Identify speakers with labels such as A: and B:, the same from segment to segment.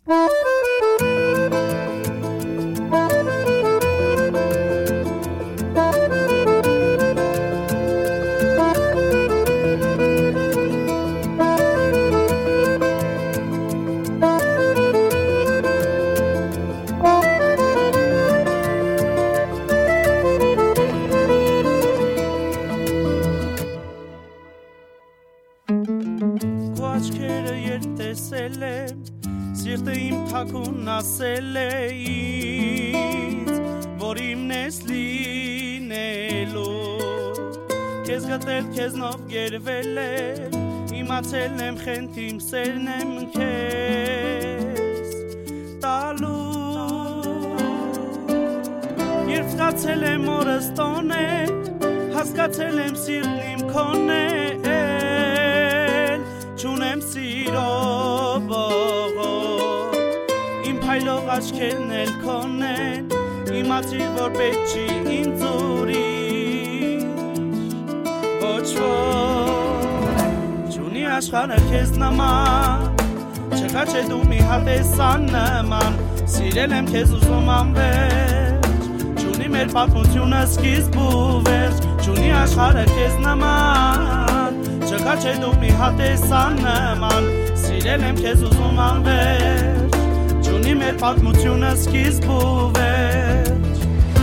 A: Ասել է ինձ, որ իմն ես լինելու, քեզ գտել քեզնով գերվել եմ, իմացել եմ խենթ իմ սերն եմ քեզ տալու, երբ ստացել եմ օրս տոնել, հասկացել եմ սիրտն իմ քոնն է, չունեմ սիրո Փայլող աչքերն էլ քոնն են, իմացիր, որ պետք չի ինձ ուրիշ, ոչ չունի աշխարհը քեզ նման, չկա չէ դու մի հատ ես աննման, սիրել եմ քեզ ուզում անվերջ, չունի մեր պատմությունը սկիզբ ու վերջ, չունի աշխարհը քեզ նման, չկա չէ դու մի հատ ես աննման, սիրել եմ քեզ ուզում անվերջ Ունի մեր պատմությունը սկիզբ ու վերջ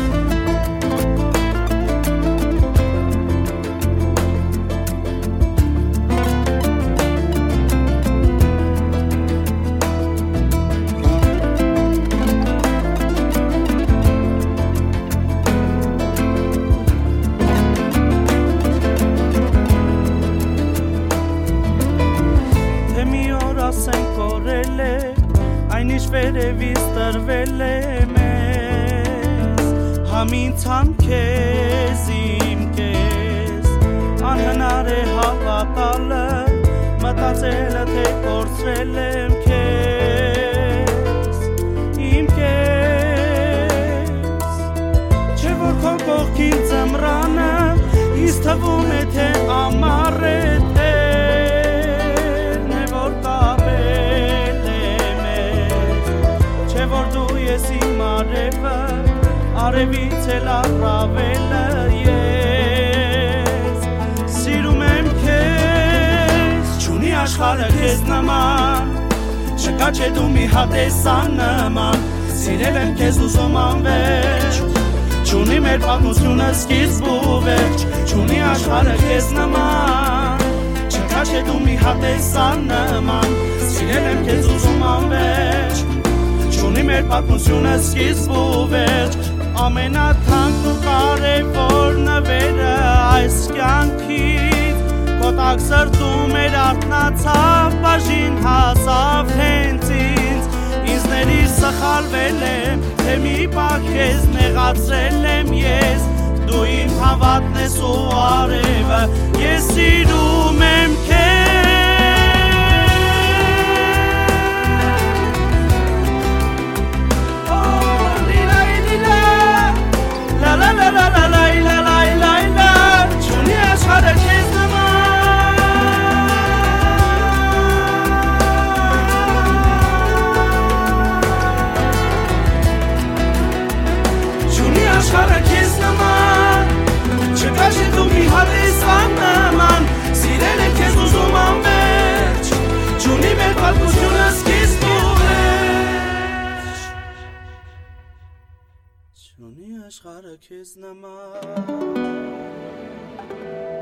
A: Թե մի օր ասենք կորել է Այնիշ վերևից տրվել է մեզ Համինցան քեզ իմ կես Անհնար է հավատալը Մտածելը թե կորցրել եմ քեզ Իմ կես Չէ որ քո կողքին ձմռանը Ինձ թվում է թե ամառ է Արևից էլ առավելը ես Սիրում եմ քեզ Չունի աշխարհը քեզ նման Չկա չէ դու մի հատ ես աննման Սիրել եմ քեզ ուզում անվերջ Չունի մեր պատմությունը սկիզբ ու վերջ Չունի աշխարհը քեզ նման Չկա չէ դու մի հատ ես աննման Սիրել եմ քեզ ուզում անվերջ Չունի մեր պատմությունը սկիզբ ու վերջ Ամենաթանկ ու կարևոր նվերը այս կյանքից Կոտակ սրտում էր արթնացավ բաժին հասավ հենց ինձ Ինձներից սխալվել եմ թե մի պահ քեզ նեղացրել եմ ես Դու իմ հավատն ես ու արևը ես սիրում եմ քեզ Չունի աշխարհը քեզ նման Չկա չէ դու մի հատ ես աննման Սիրել եմ քեզ ուզում անվերջ Չունի մեր պատմությունը սկիզբ ու վերջ Չունի աշխարհը քեզ նման